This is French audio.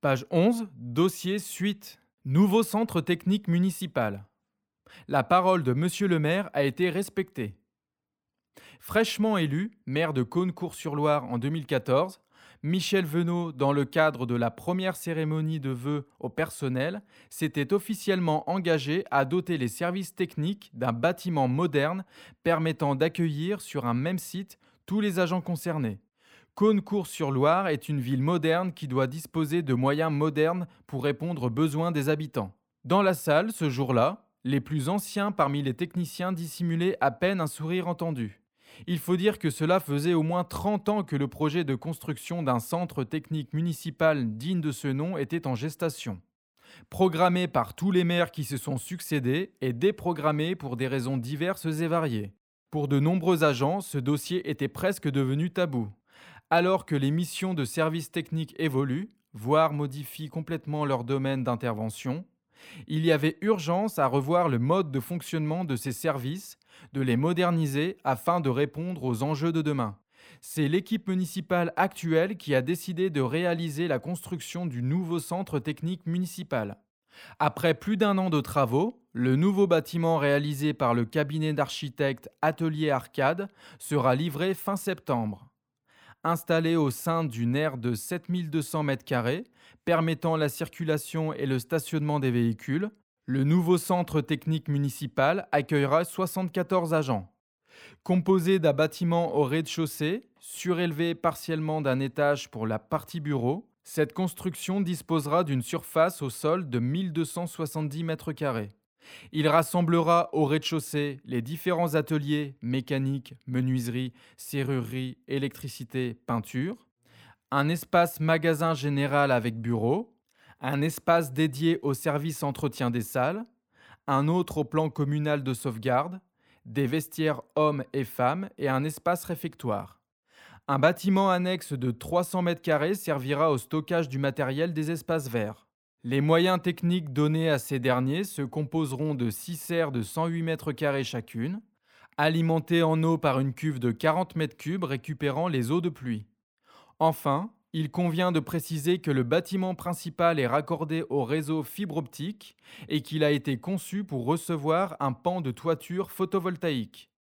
Page 11, dossier suite. Nouveau centre technique municipal. La parole de Monsieur le maire a été respectée. Fraîchement élu, maire de Cosne-Cours-sur-Loire en 2014, Michel Venot, dans le cadre de la première cérémonie de vœux au personnel, s'était officiellement engagé à doter les services techniques d'un bâtiment moderne permettant d'accueillir sur un même site tous les agents concernés. Cosne-Cours-sur-Loire est une ville moderne qui doit disposer de moyens modernes pour répondre aux besoins des habitants. Dans la salle, ce jour-là, les plus anciens parmi les techniciens dissimulaient à peine un sourire entendu. Il faut dire que cela faisait au moins 30 ans que le projet de construction d'un centre technique municipal digne de ce nom était en gestation. Programmé par tous les maires qui se sont succédés et déprogrammé pour des raisons diverses et variées. Pour de nombreux agents, ce dossier était presque devenu tabou. Alors que les missions de services techniques évoluent, voire modifient complètement leur domaine d'intervention, il y avait urgence à revoir le mode de fonctionnement de ces services, de les moderniser afin de répondre aux enjeux de demain. C'est l'équipe municipale actuelle qui a décidé de réaliser la construction du nouveau centre technique municipal. Après plus d'un an de travaux, le nouveau bâtiment réalisé par le cabinet d'architectes Atelier Arcade sera livré fin septembre. Installé au sein d'une aire de 7 200 m², permettant la circulation et le stationnement des véhicules, le nouveau centre technique municipal accueillera 74 agents. Composé d'un bâtiment au rez-de-chaussée, surélevé partiellement d'un étage pour la partie bureau, cette construction disposera d'une surface au sol de 1270 m². Il rassemblera au rez-de-chaussée les différents ateliers mécanique, menuiserie, serrurerie, électricité, peinture, un espace magasin général avec bureau, un espace dédié au service entretien des salles, un autre au plan communal de sauvegarde, des vestiaires hommes et femmes et un espace réfectoire. Un bâtiment annexe de 300 m² servira au stockage du matériel des espaces verts. Les moyens techniques donnés à ces derniers se composeront de 6 serres de 108 m² chacune, alimentées en eau par une cuve de 40 m³ récupérant les eaux de pluie. Enfin, il convient de préciser que le bâtiment principal est raccordé au réseau fibre optique et qu'il a été conçu pour recevoir un pan de toiture photovoltaïque.